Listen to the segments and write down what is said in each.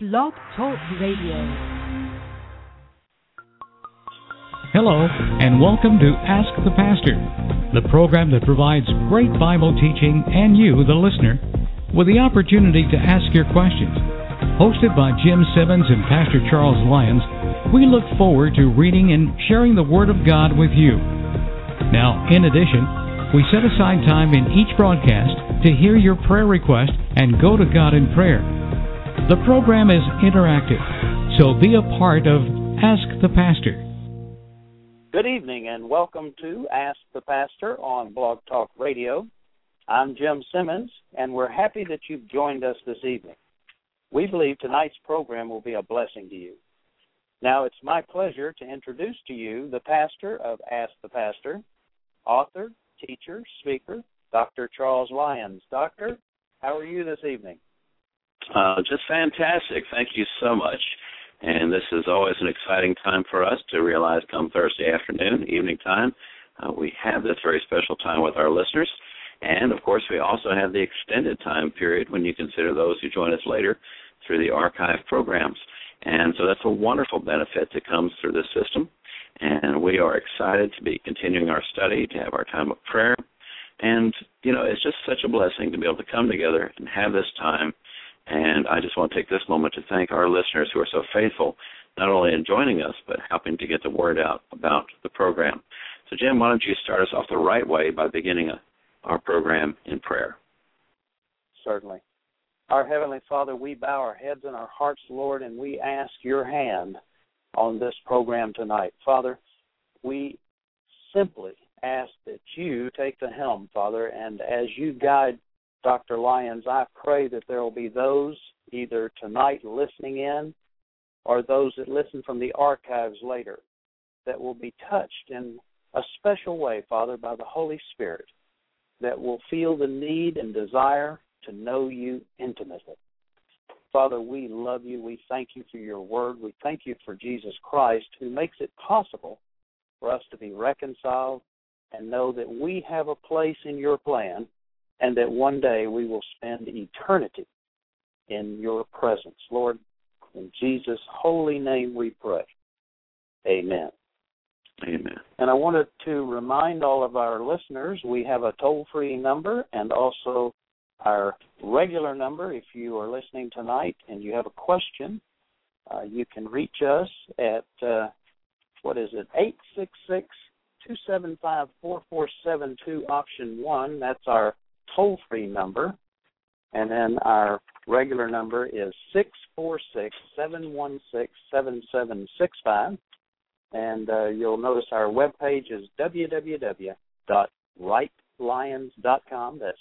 Blog Talk Radio. Hello, and welcome to Ask the Pastor, the program that provides great Bible teaching and you, the listener, with the opportunity to ask your questions. Hosted by Jim Simmons and Pastor Charles Lyons, we look forward to reading and sharing the Word of God with you. Now, in addition, we set aside time in each broadcast to hear your prayer request and go to God in prayer. The program is interactive, so be a part of Ask the Pastor. Good evening and welcome to Ask the Pastor on Blog Talk Radio. I'm Jim Simmons, and we're happy that you've joined us this evening. We believe tonight's program will be a blessing to you. Now, it's my pleasure to introduce to you the pastor of Ask the Pastor, author, teacher, speaker, Dr. Charles Lyons. Doctor, how are you this evening? Just fantastic. Thank you so much. And this is always an exciting time for us to realize come Thursday afternoon, evening time, we have this very special time with our listeners. And, of course, we also have the extended time period when you consider those who join us later through the archive programs. And so that's a wonderful benefit that comes through this system. And we are excited to be continuing our study, to have our time of prayer. And, you know, it's just such a blessing to be able to come together and have this time. And I just want to take this moment to thank our listeners who are so faithful, not only in joining us, but helping to get the word out about the program. So, Jim, why don't you start us off the right way by beginning our program in prayer? Certainly. Our Heavenly Father, we bow our heads and our hearts, Lord, and we ask your hand on this program tonight. Father, we simply ask that you take the helm, Father, and as you guide Dr. Lyons, I pray that there will be those either tonight listening in or those that listen from the archives later that will be touched in a special way, Father, by the Holy Spirit, that will feel the need and desire to know you intimately. Father, we love you. We thank you for your word. We thank you for Jesus Christ, who makes it possible for us to be reconciled and know that we have a place in your plan and that one day we will spend eternity in your presence. Lord, in Jesus' holy name we pray. Amen. Amen. And I wanted to remind all of our listeners we have a toll-free number and also our regular number. If you are listening tonight and you have a question, you can reach us at, 866-275-4472, option 1. That's our toll-free number. And then our regular number is 646-716-7765. And you'll notice our webpage is www.writelyons.com. That's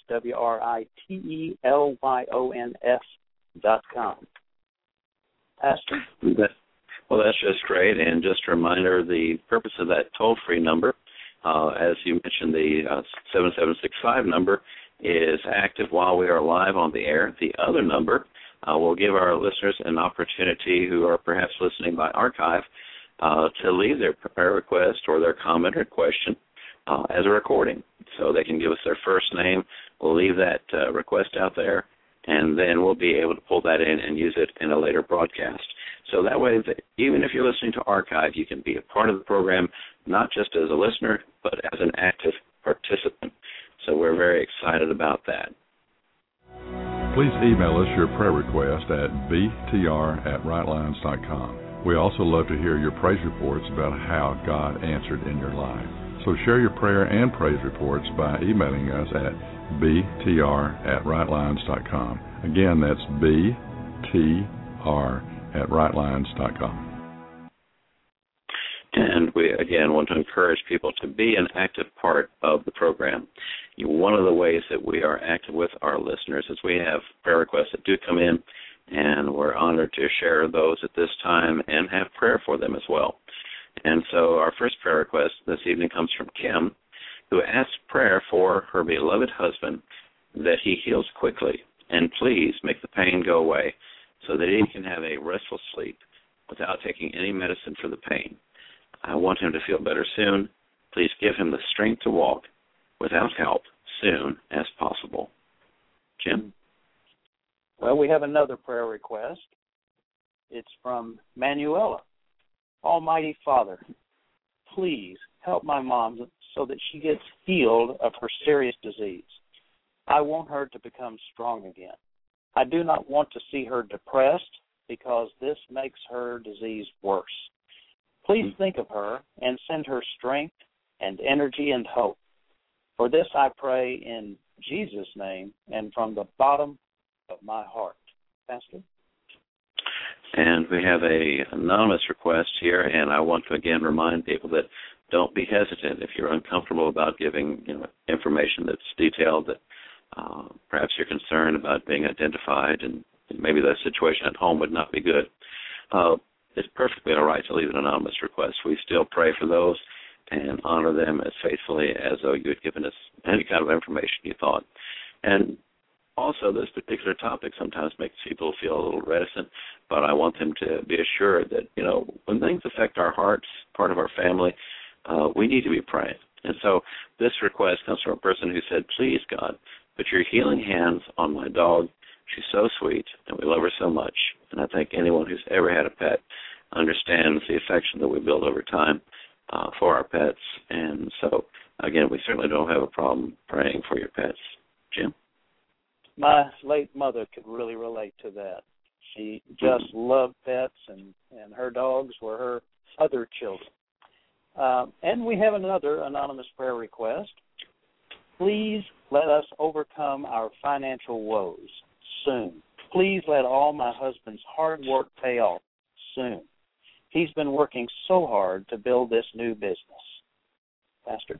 WRITELYONS.com. Pastor? Well, that's just great. And just a reminder, the purpose of that toll-free number, as you mentioned, the 7765 number, is active while we are live on the air. The other number will give our listeners an opportunity who are perhaps listening by archive to leave their prayer request or their comment or question as a recording. So they can give us their first name. We'll leave that request out there, and then we'll be able to pull that in and use it in a later broadcast. So that way, even if you're listening to archive, you can be a part of the program, not just as a listener, but as an active participant. So we're very excited about that. Please email us your prayer request at btr@writelyons.com. We also love to hear your praise reports about how God answered in your life. So share your prayer and praise reports by emailing us at btr@writelyons.com. Again, that's btr@writelyons.com. And we, again, want to encourage people to be an active part of the program. One of the ways that we are active with our listeners is we have prayer requests that do come in, and we're honored to share those at this time and have prayer for them as well. And so our first prayer request this evening comes from Kim, who asks prayer for her beloved husband that he heals quickly, and please make the pain go away so that he can have a restful sleep without taking any medicine for the pain. I want him to feel better soon. Please give him the strength to walk without help soon as possible. Jim? Well, we have another prayer request. It's from Manuela. Almighty Father, please help my mom so that she gets healed of her serious disease. I want her to become strong again. I do not want to see her depressed because this makes her disease worse. Please think of her and send her strength and energy and hope. For this I pray in Jesus' name and from the bottom of my heart. Pastor? And we have an anonymous request here, and I want to again remind people that don't be hesitant if you're uncomfortable about giving information that's detailed, that perhaps you're concerned about being identified, and maybe the situation at home would not be good. It's perfectly all right to leave an anonymous request. We still pray for those and honor them as faithfully as though you had given us any kind of information you thought. And also, this particular topic sometimes makes people feel a little reticent, but I want them to be assured that, when things affect our hearts, part of our family, we need to be praying. And so this request comes from a person who said, please, God, put your healing hands on my dog. She's so sweet, and we love her so much. And I think anyone who's ever had a pet understands the affection that we build over time for our pets. And so, again, we certainly don't have a problem praying for your pets. Jim? My late mother could really relate to that. She just loved pets, and her dogs were her other children. And we have another anonymous prayer request. Please let us overcome our financial woes soon. Please let all my husband's hard work pay off soon. He's been working so hard to build this new business. Pastor?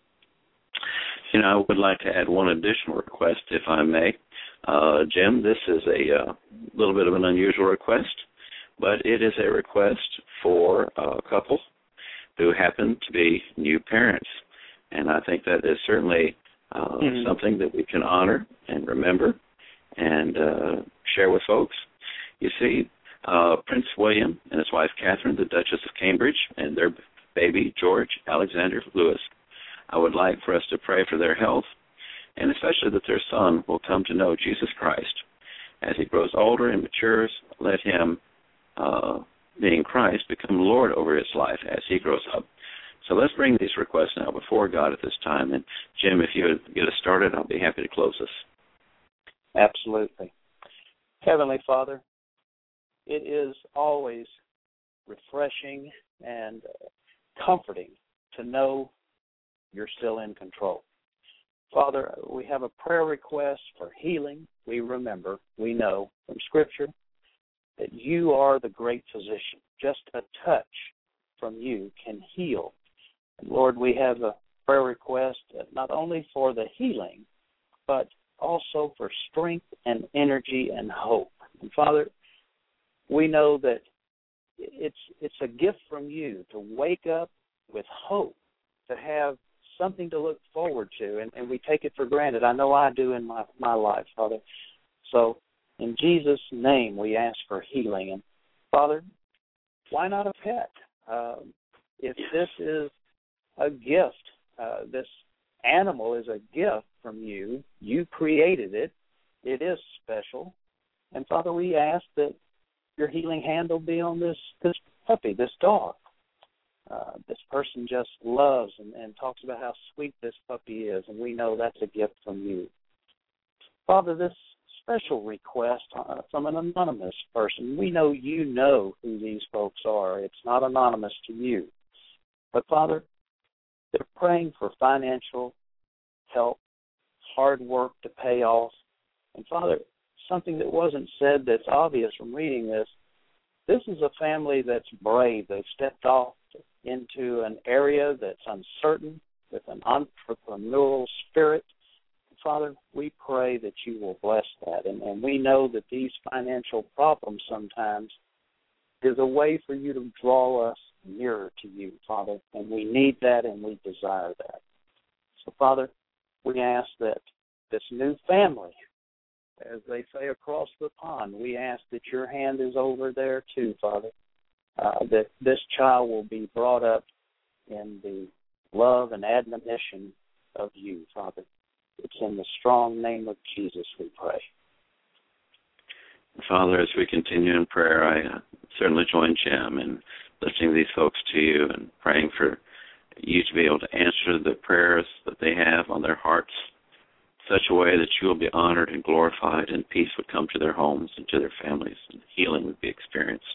I would like to add one additional request, if I may. Jim, this is a little bit of an unusual request, but it is a request for a couple who happen to be new parents. And I think that is certainly something that we can honor and remember and share with folks. You see, Prince William and his wife Catherine, the Duchess of Cambridge, and their baby, George Alexander Lewis, I would like for us to pray for their health, and especially that their son will come to know Jesus Christ. As he grows older and matures, let him, being Christ, become Lord over his life as he grows up. So let's bring these requests now before God at this time. And, Jim, if you would get us started, I'll be happy to close this. Absolutely. Heavenly Father, it is always refreshing and comforting to know you're still in control. Father, we have a prayer request for healing. We know from Scripture that you are the great physician. Just a touch from you can heal. And Lord, we have a prayer request not only for the healing, but also for strength and energy and hope. And Father, we know that it's a gift from you to wake up with hope, to have something to look forward to, and we take it for granted. I know I do in my life, Father. So in Jesus' name we ask for healing. And Father, why not a pet? If this is a gift, this animal is a gift from you. You created it. It is special. And Father, we ask that your healing hand will be on this puppy, this dog. This person just loves and talks about how sweet this puppy is, and we know that's a gift from you. Father, this special request from an anonymous person, we know you know who these folks are. It's not anonymous to you. But, Father, they're praying for financial help, hard work to pay off. And, Father, something that wasn't said that's obvious from reading this is a family that's brave. They've stepped off into an area that's uncertain with an entrepreneurial spirit. Father, we pray that you will bless that. And we know that these financial problems sometimes is a way for you to draw us nearer to you, Father. And we need that and we desire that. So, Father, we ask that this new family, as they say across the pond, we ask that your hand is over there too, Father, that this child will be brought up in the love and admonition of you, Father. It's in the strong name of Jesus we pray. Father, as we continue in prayer, I certainly join Jim in lifting these folks to you and praying for you to be able to answer the prayers that they have on their hearts in such a way that you will be honored and glorified, and peace would come to their homes and to their families, and healing would be experienced.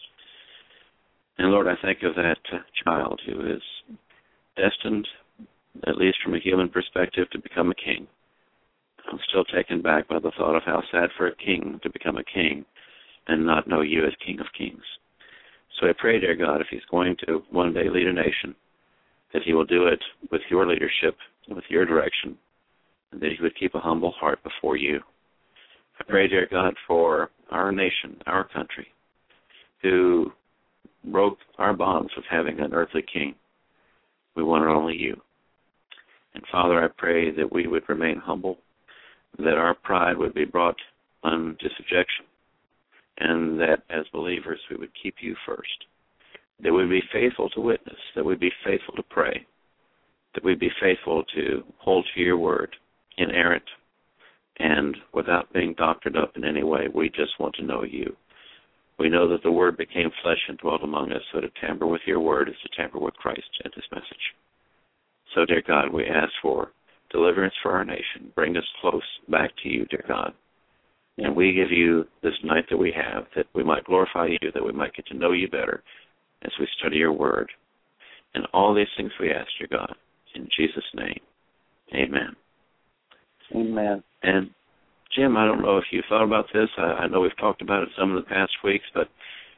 And Lord, I think of that child who is destined, at least from a human perspective, to become a king. I'm still taken back by the thought of how sad for a king to become a king and not know you as King of Kings. So I pray, dear God, if he's going to one day lead a nation, that he will do it with your leadership, with your direction, and that he would keep a humble heart before you. I pray, dear God, for our nation, our country, who broke our bonds of having an earthly king. We wanted only you. And Father, I pray that we would remain humble, that our pride would be brought unto subjection, and that as believers we would keep you first, that we'd be faithful to witness, that we'd be faithful to pray, that we'd be faithful to hold to your word, inerrant, and without being doctored up in any way. We just want to know you. We know that the word became flesh and dwelt among us, so to tamper with your word is to tamper with Christ and his message. So, dear God, we ask for deliverance for our nation. Bring us close back to you, dear God. And we give you this night that we have, that we might glorify you, that we might get to know you better as we study your word. And all these things we ask, dear God, in Jesus' name. Amen. Amen. And Jim, I don't know if you thought about this. I know we've talked about it some of the past weeks, but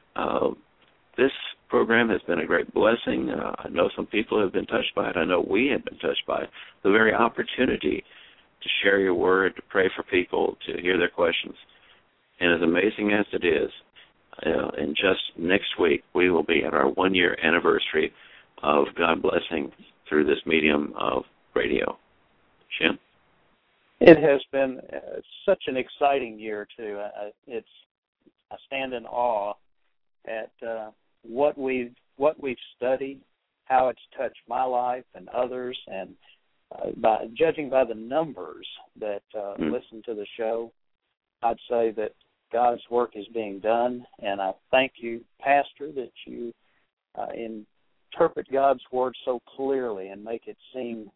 this program has been a great blessing. I know some people have been touched by it. I know we have been touched by it. The very opportunity to share your word, to pray for people, to hear their questions. And as amazing as it is, in just next week, we will be at our 1-year anniversary of God blessing through this medium of radio. Jim? It has been such an exciting year, too. I stand in awe at what we've studied, how it's touched my life and others, and judging by the numbers that listen to the show, I'd say that God's work is being done, and I thank you, Pastor, that you interpret God's word so clearly and make it seem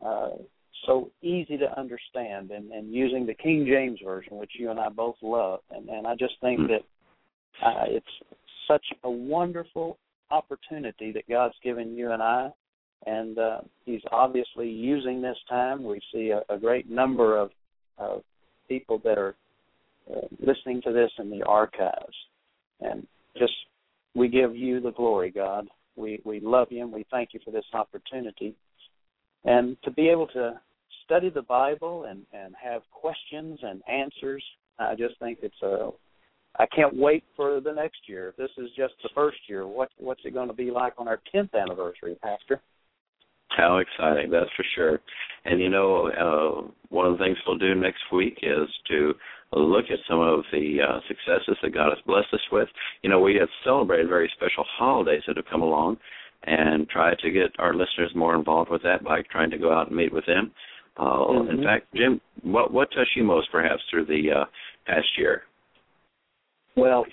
so easy to understand, and using the King James Version, which you and I both love. And I just think that it's such a wonderful opportunity that God's given you and I, and he's obviously using this time. We see a great number of people that are listening to this in the archives. And just, we give you the glory, God. We love you, and we thank you for this opportunity. And to be able to study the Bible and have questions and answers, I just think I can't wait for the next year. If this is just the first year, what's it going to be like on our 10th anniversary, Pastor? How exciting, that's for sure. And, one of the things we'll do next week is to look at some of the successes that God has blessed us with. We have celebrated very special holidays that have come along, and try to get our listeners more involved with that by trying to go out and meet with them. In fact, Jim, what touched you most, perhaps, through the past year? Well,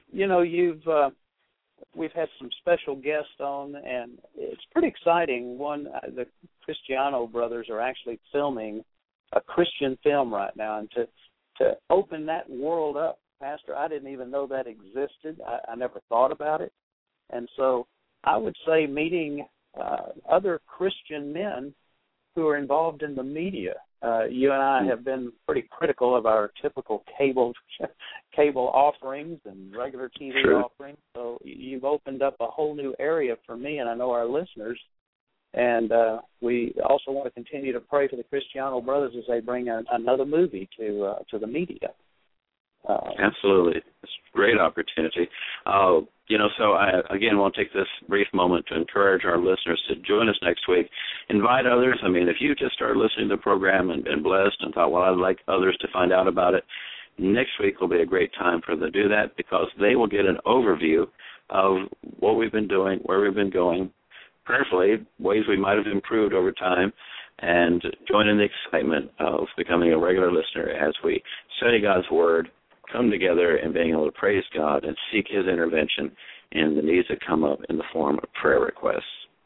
we've had some special guests on, and it's pretty exciting. The Cristiano brothers are actually filming a Christian film right now, and to open that world up, Pastor, I didn't even know that existed. I never thought about it. And so I would say meeting other Christian men who are involved in the media. You and I have been pretty critical of our typical cable offerings and regular TV offerings. So you've opened up a whole new area for me, and I know our listeners. And we also want to continue to pray for the Cristiano brothers as they bring another movie to the media. Absolutely. It's a great opportunity. So I, again, want to take this brief moment to encourage our listeners to join us next week. Invite others. I mean, if you just started listening to the program and been blessed and thought, well, I'd like others to find out about it, next week will be a great time for them to do that, because they will get an overview of what we've been doing, where we've been going, prayerfully, ways we might have improved over time, and join in the excitement of becoming a regular listener as we study God's Word come together and being able to praise God and seek His intervention in the needs that come up in the form of prayer requests.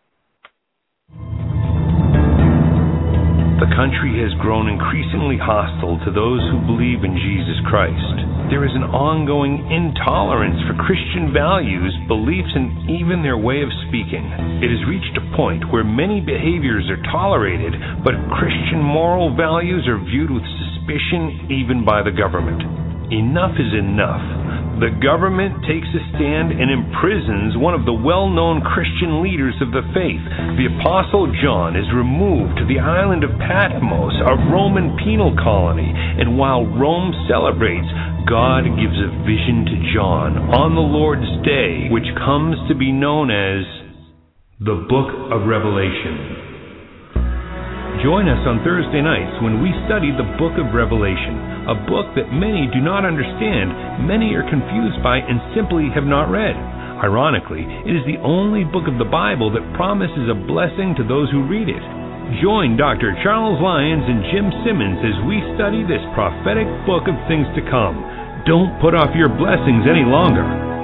The country has grown increasingly hostile to those who believe in Jesus Christ. There is an ongoing intolerance for Christian values, beliefs, and even their way of speaking. It has reached a point where many behaviors are tolerated, but Christian moral values are viewed with suspicion even by the government. Enough is enough. The government takes a stand and imprisons one of the well-known Christian leaders of the faith. The Apostle John is removed to the island of Patmos, a Roman penal colony, and while Rome celebrates, God gives a vision to John on the Lord's Day, which comes to be known as the Book of Revelation. Join us on Thursday nights when we study the Book of Revelation, a book that many do not understand, many are confused by, and simply have not read. Ironically, it is the only book of the Bible that promises a blessing to those who read it. Join Dr. Charles Lyons and Jim Simmons as we study this prophetic book of things to come. Don't put off your blessings any longer.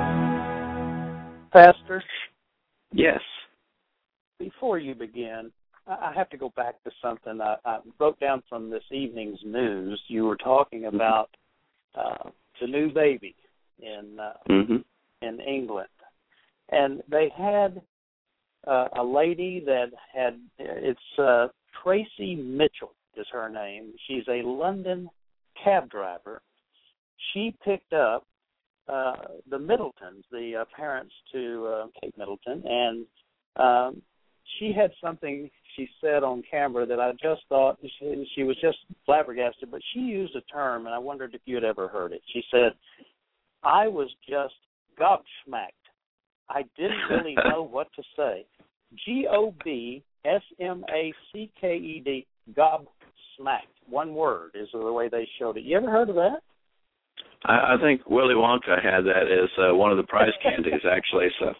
Pastor? Yes. Before you begin, I have to go back to something I wrote down from this evening's news. You were talking about the new baby in England, and they had a lady that had Tracy Mitchell is her name. She's a London cab driver. She picked up the Middletons, the parents to Kate Middleton, and she had something she said on camera that I just thought she was just flabbergasted, but she used a term, and I wondered if you had ever heard it. She said, "I was just gobsmacked. I didn't really know what to say." Gobsmacked, gobsmacked. One word is the way they showed it. You ever heard of that? I think Willy Wonka had that as one of the prize candies, actually, so...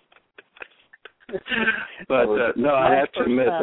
But no, I have to admit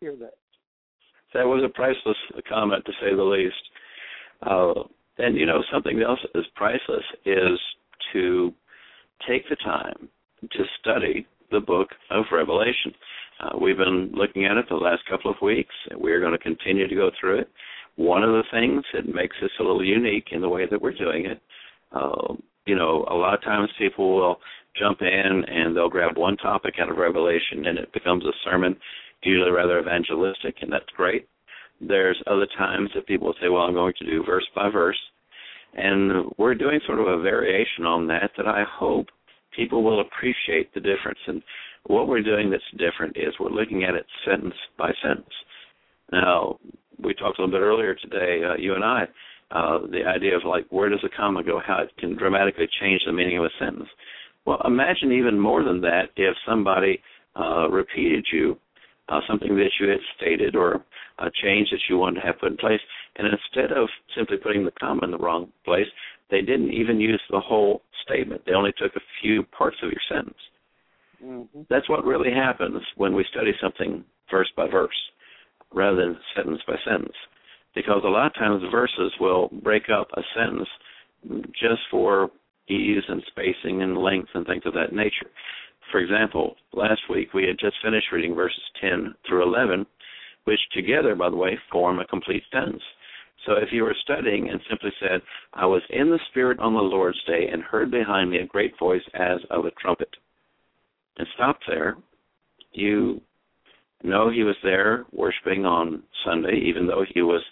that was a priceless comment, to say the least. And, you know, something else that is priceless is to take the time to study the book of Revelation. We've been looking at it the last couple of weeks, and we're going to continue to go through it. One of the things that makes this a little unique in the way that we're doing it, you know, a lot of times people will jump in and they'll grab one topic out of Revelation and it becomes a sermon, usually rather evangelistic, and that's great. There's other times that people will say, well, I'm going to do verse by verse, and we're doing sort of a variation on that I hope people will appreciate the difference. And what we're doing that's different is we're looking at it sentence by sentence. Now, we talked a little bit earlier today, you and I, the idea of like where does a comma go, how it can dramatically change the meaning of a sentence. Well, imagine even more than that if somebody repeated you something that you had stated or a change that you wanted to have put in place, and instead of simply putting the comma in the wrong place, they didn't even use the whole statement. They only took a few parts of your sentence. Mm-hmm. That's what really happens when we study something verse by verse rather than sentence by sentence, because a lot of times verses will break up a sentence just for ease and spacing and length and things of that nature. For example, last week we had just finished reading verses 10 through 11, which together, by the way, form a complete sentence. So if you were studying and simply said, I was in the Spirit on the Lord's day and heard behind me a great voice as of a trumpet, and stopped there, you know he was there worshiping on Sunday, even though he was,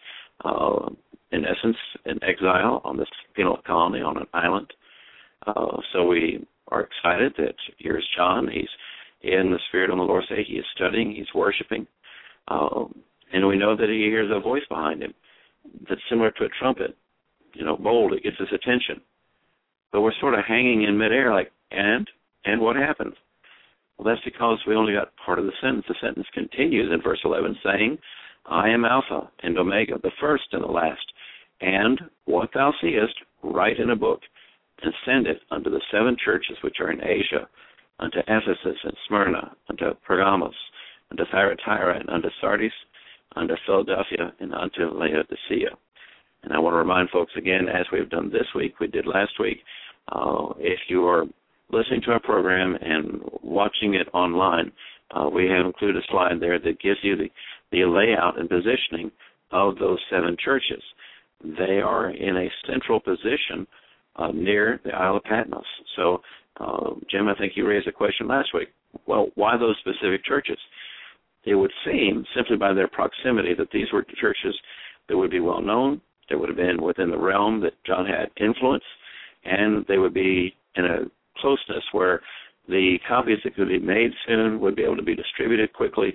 in essence, in exile on this penal colony on an island. So we are excited that here's John. He's in the Spirit on the Lord's day. He is studying. He's worshiping. And we know that he hears a voice behind him that's similar to a trumpet, you know, bold. It gets his attention. But we're sort of hanging in midair like, and what happened? Well, that's because we only got part of the sentence. The sentence continues in verse 11 saying, I am Alpha and Omega, the first and the last. And what thou seest, write in a book, and send it unto the 7 churches which are in Asia, unto Ephesus and Smyrna, unto Pergamos, unto Thyatira, and unto Sardis, unto Philadelphia, and unto Laodicea. And I want to remind folks again, as we've done this week, we did last week, if you are listening to our program and watching it online, we have included a slide there that gives you the layout and positioning of those 7 churches. They are in a central position near the Isle of Patmos. So, Jim, I think you raised a question last week. Well, why those specific churches? It would seem, simply by their proximity, that these were churches that would be well known, that would have been within the realm that John had influence, and they would be in a closeness where the copies that could be made soon would be able to be distributed quickly,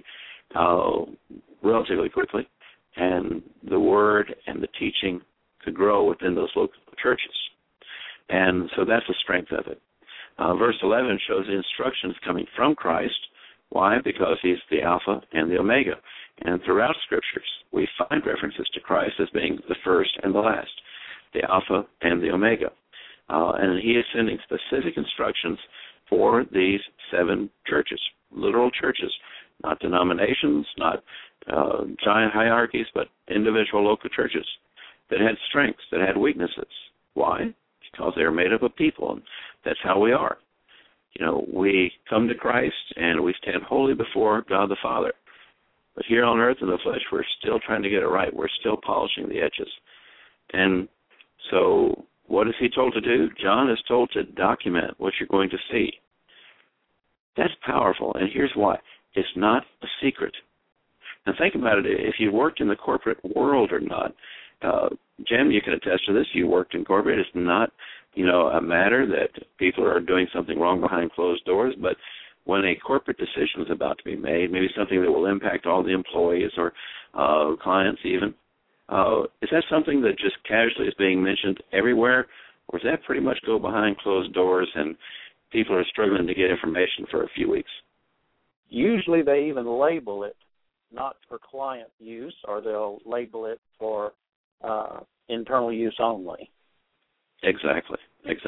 relatively quickly, and the word and the teaching could grow within those local churches. And so that's the strength of it. Verse 11 shows the instructions coming from Christ. Why? Because he's the Alpha and the Omega. And throughout Scriptures, we find references to Christ as being the first and the last, the Alpha and the Omega. And he is sending specific instructions for these 7 churches, literal churches, not denominations, not giant hierarchies, but individual local churches that had strengths, that had weaknesses. Why? Because they are made up of people, and that's how we are. You know, we come to Christ and we stand holy before God the Father. But here on earth in the flesh, we're still trying to get it right. We're still polishing the edges. And so what is he told to do? John is told to document what you're going to see. That's powerful, and here's why. It's not a secret. Now think about it. If you worked in the corporate world or not, Jim, you can attest to this. You worked in corporate. It's not, a matter that people are doing something wrong behind closed doors, but when a corporate decision is about to be made, maybe something that will impact all the employees or clients even, is that something that just casually is being mentioned everywhere, or does that pretty much go behind closed doors and people are struggling to get information for a few weeks? Usually they even label it not for client use, or they'll label it for internal use only. Exactly.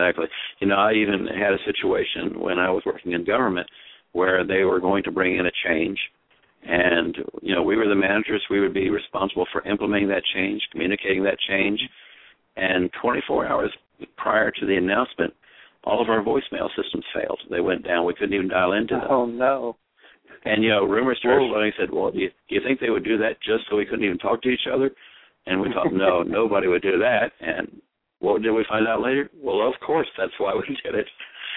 I even had a situation when I was working in government where they were going to bring in a change, and, we were the managers. We would be responsible for implementing that change, communicating that change, and 24 hours prior to the announcement, all of our voicemail systems failed. They went down. We couldn't even dial into them. Oh, no. And, rumors started flowing. Said, well, do you think they would do that just so we couldn't even talk to each other? And we thought, no, nobody would do that. And what did we find out later? Well, of course, that's why we did it.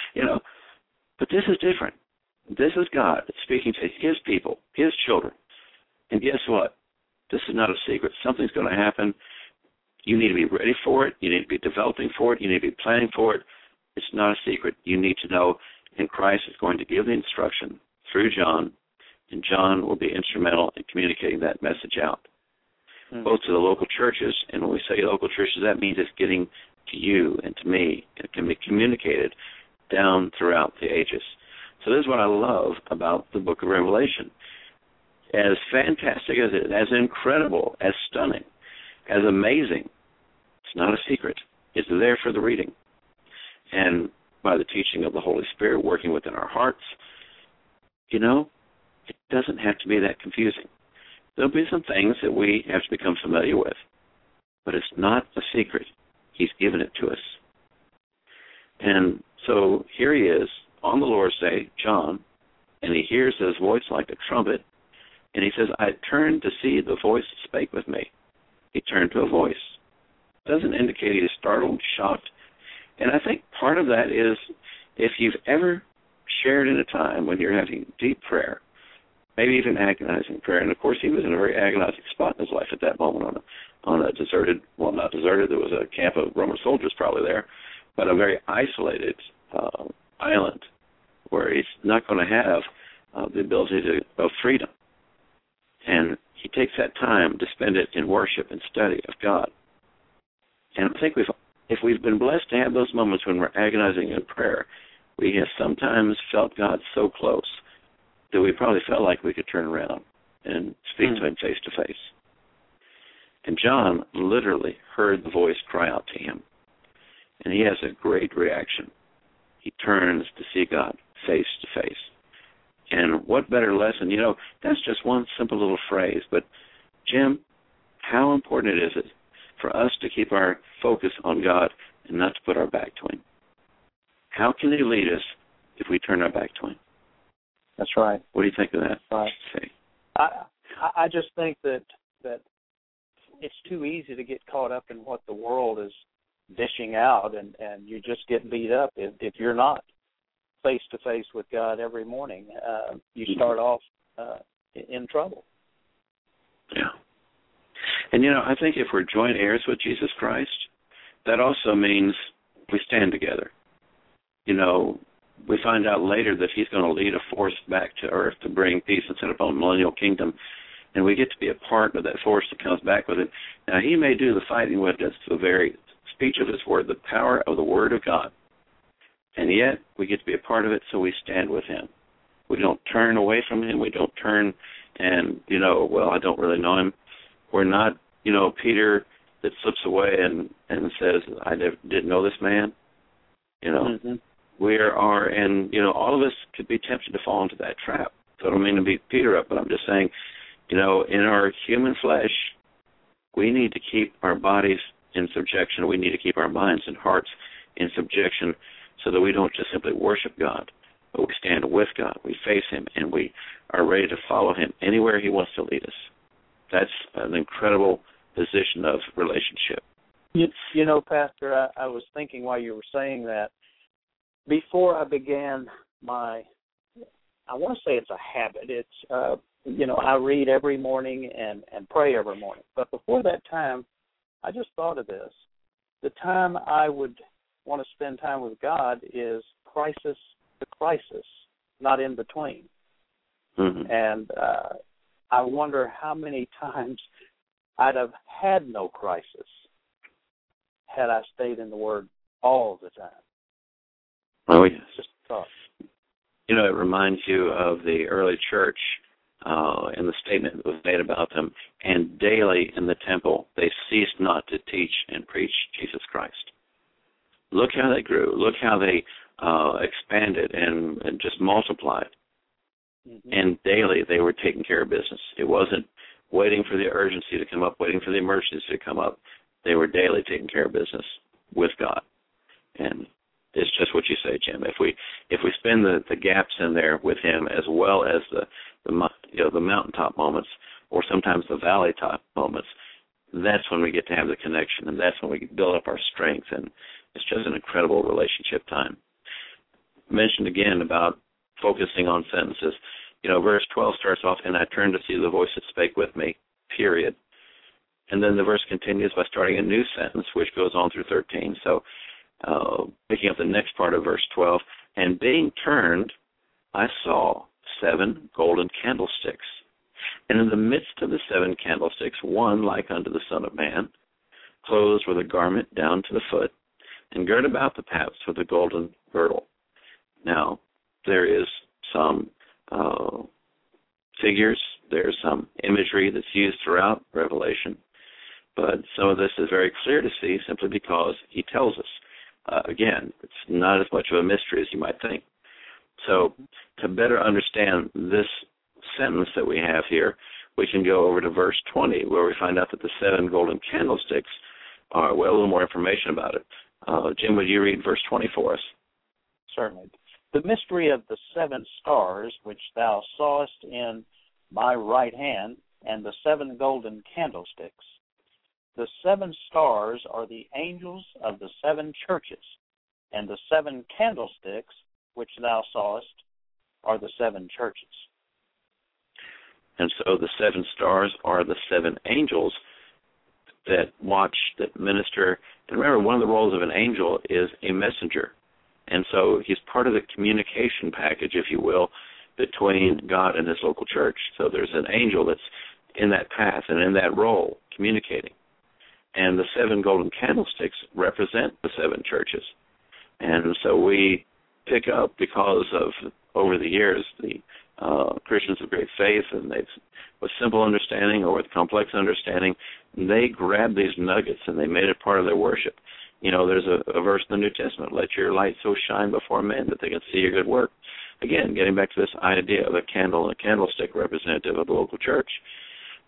But this is different. This is God speaking to his people, his children. And guess what? This is not a secret. Something's going to happen. You need to be ready for it. You need to be developing for it. You need to be planning for it. It's not a secret. You need to know, and Christ is going to give the instruction through John, and John will be instrumental in communicating that message out, both to the local churches, and when we say local churches, that means it's getting to you and to me. It can be communicated down throughout the ages. So this is what I love about the book of Revelation. As fantastic as it is, as incredible, as stunning, as amazing, it's not a secret. It's there for the reading. And by the teaching of the Holy Spirit working within our hearts, it doesn't have to be that confusing. There'll be some things that we have to become familiar with, but it's not a secret. He's given it to us. And so here he is on the Lord's Day, John, and he hears his voice like a trumpet, and he says, I turned to see the voice that spake with me. He turned to a voice. It doesn't indicate he's startled, shocked. And I think part of that is if you've ever shared in a time when you're having deep prayer, maybe even agonizing prayer, and of course he was in a very agonizing spot in his life at that moment on a deserted, well, not deserted, there was a camp of Roman soldiers probably there, but a very isolated island where he's not going to have the ability of freedom. And he takes that time to spend it in worship and study of God. And I think if we've been blessed to have those moments when we're agonizing in prayer, we have sometimes felt God so close that we probably felt like we could turn around and speak to him face to face. And John literally heard the voice cry out to him. And he has a great reaction. He turns to see God face to face. And what better lesson? That's just one simple little phrase. But, Jim, how important is it for us to keep our focus on God and not to put our back to Him. How can He lead us if we turn our back to Him? That's right. What do you think of that? Right. Okay. I just think that it's too easy to get caught up in what the world is dishing out, and you just get beat up if you're not face to face with God every morning. You start off in trouble. Yeah. And, I think if we're joint heirs with Jesus Christ, that also means we stand together. We find out later that He's going to lead a force back to earth to bring peace and set upon the millennial kingdom, and we get to be a part of that force that comes back with it. Now, He may do the fighting with us, the very speech of His word, the power of the Word of God, and yet we get to be a part of it, so we stand with Him. We don't turn away from Him. We don't turn and, I don't really know Him. We're not, Peter that slips away and says, I didn't know this man. Mm-hmm. We are, and, all of us could be tempted to fall into that trap. So I don't mean to beat Peter up, but I'm just saying, in our human flesh, we need to keep our bodies in subjection. We need to keep our minds and hearts in subjection so that we don't just simply worship God, but we stand with God. We face Him, and we are ready to follow Him anywhere He wants to lead us. That's an incredible position of relationship. Pastor, I was thinking while you were saying that, before I began I want to say it's a habit. It's, I read every morning and pray every morning. But before that time, I just thought of this. The time I would want to spend time with God is crisis to crisis, not in between. Mm-hmm. And I wonder how many times I'd have had no crisis had I stayed in the Word all the time. Oh, yes. Just a thought. It reminds you of the early church and the statement that was made about them, and daily in the temple they ceased not to teach and preach Jesus Christ. Look how they grew. Look how they expanded and just multiplied. Mm-hmm. And daily they were taking care of business. It wasn't waiting for the urgency to come up, waiting for the emergency to come up. They were daily taking care of business with God. And it's just what you say, Jim. If we spend the gaps in there with Him, as well as the mountaintop moments, or sometimes the valley top moments, that's when we get to have the connection, and that's when we build up our strength, and it's just an incredible relationship time. Mentioned again about focusing on sentences. Verse 12 starts off, and I turned to see the voice that spake with me, period. And then the verse continues by starting a new sentence, which goes on through 13. So picking up the next part of verse 12, and being turned, I saw 7 golden candlesticks. And in the midst of the 7 candlesticks, one like unto the Son of Man, clothed with a garment down to the foot, and girt about the paps with a golden girdle. Now, there is some figures, there's some imagery that's used throughout Revelation, but some of this is very clear to see simply because He tells us. Again, it's not as much of a mystery as you might think. So to better understand this sentence that we have here, we can go over to verse 20, where we find out that the 7 golden candlesticks are, a little more information about it. Jim, would you read verse 20 for us? Certainly. The mystery of the 7 stars, which thou sawest in my right hand, and the 7 golden candlesticks. The 7 stars are the angels of the 7 churches, and the 7 candlesticks, which thou sawest, are the 7 churches. And so the 7 stars are the 7 angels that watch, that minister. And remember, one of the roles of an angel is a messenger. And so he's part of the communication package, if you will, between God and His local church. So there's an angel that's in that path and in that role, communicating. And the 7 golden candlesticks represent the 7 churches. And so we pick up, because of, over the years, the Christians of great faith, and they've, with simple understanding or with complex understanding, they grabbed these nuggets and they made it part of their worship. There's a verse in the New Testament, let your light so shine before men that they can see your good work. Again, getting back to this idea of a candle and a candlestick representative of the local church.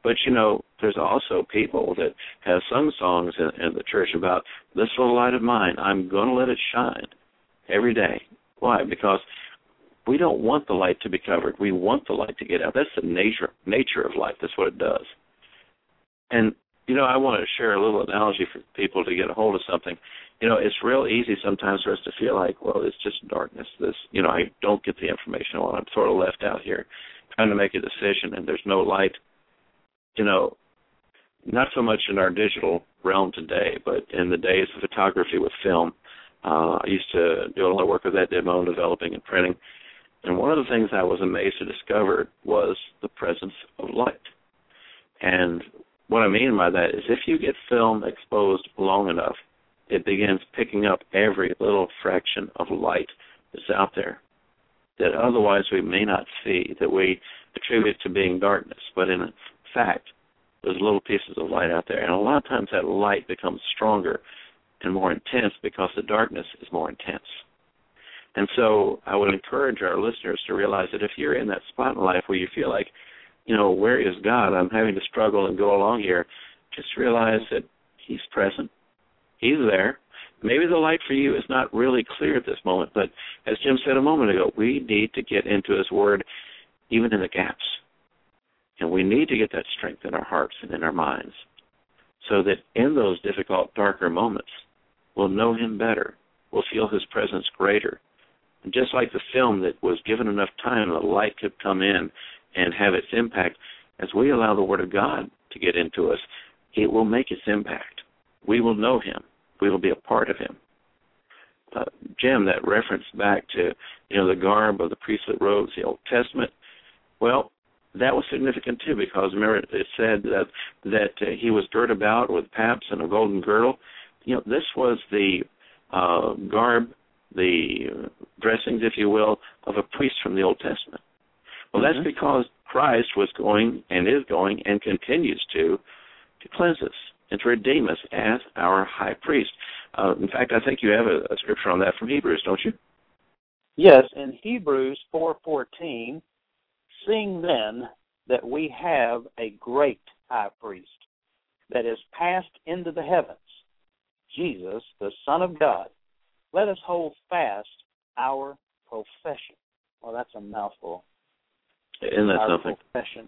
But, you know, there's also people that have sung songs in the church about this little light of mine, I'm going to let it shine every day. Why? Because we don't want the light to be covered. We want the light to get out. That's the nature of light. That's what it does. And, you know, I want to share a little analogy for people to get a hold of something. You know, it's real easy sometimes for us to feel like, well, it's just darkness. This, you know, I don't get the information I want. I'm sort of left out here trying to make a decision, and there's no light. You know, not so much in our digital realm today, but in the days of photography with film. I used to do a lot of work with that, did my own developing and printing. And one of the things I was amazed to discover was the presence of light. And what I mean by that is if you get film exposed long enough, it begins picking up every little fraction of light that's out there that otherwise we may not see, that we attribute to being darkness. But in fact, there's little pieces of light out there. And a lot of times that light becomes stronger and more intense because the darkness is more intense. And so I would encourage our listeners to realize that if you're in that spot in life where you feel like, you know, where is God? I'm having to struggle and go along here. Just realize that He's present. He's there. Maybe the light for you is not really clear at this moment, but as Jim said a moment ago, we need to get into His Word even in the gaps. And we need to get that strength in our hearts and in our minds so that in those difficult, darker moments, we'll know Him better. We'll feel His presence greater. And just like the film that was given enough time, the light could come in and have its impact. As we allow the Word of God to get into us, it will make its impact. We will know Him. We will be a part of Him. Jim, that reference back to, you know, the garb of the priestly robes, the Old Testament, well, that was significant too, because remember it said that he was girt about with paps and a golden girdle. You know, this was the garb, the dressings, if you will, of a priest from the Old Testament. Well, that's because Christ was going and is going and continues to cleanse us and to redeem us as our high priest. In fact, I think you have a scripture on that from Hebrews, don't you? Yes, in Hebrews 4:14, seeing then that we have a great high priest that is passed into the heavens, Jesus, the Son of God, let us hold fast our profession. Well, that's a mouthful. Isn't that our something? Profession.